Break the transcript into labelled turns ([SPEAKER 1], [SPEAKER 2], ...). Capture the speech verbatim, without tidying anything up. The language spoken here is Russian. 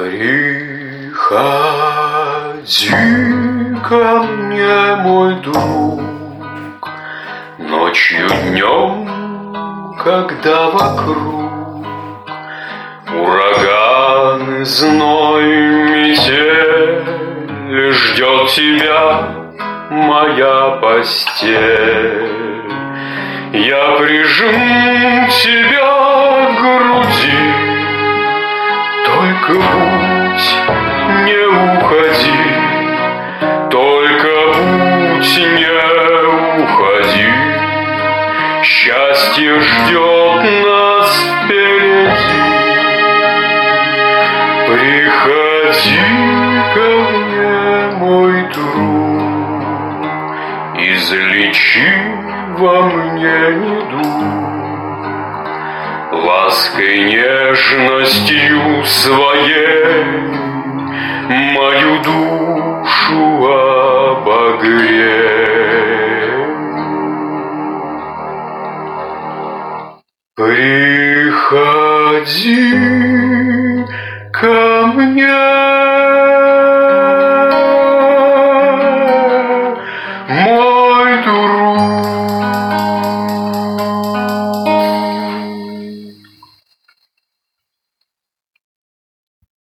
[SPEAKER 1] Приходи ко мне, мой друг, ночью, днем, когда вокруг ураган, зной, метель, ждет тебя моя постель. Я прижму тебя к груди, только будь, не уходи, только будь, не уходи. Счастье ждет нас впереди. Приходи ко мне, мой друг, излечи во мне недуг. Лаской, нежностью своей мою душу обогрей. Приходи ко мне.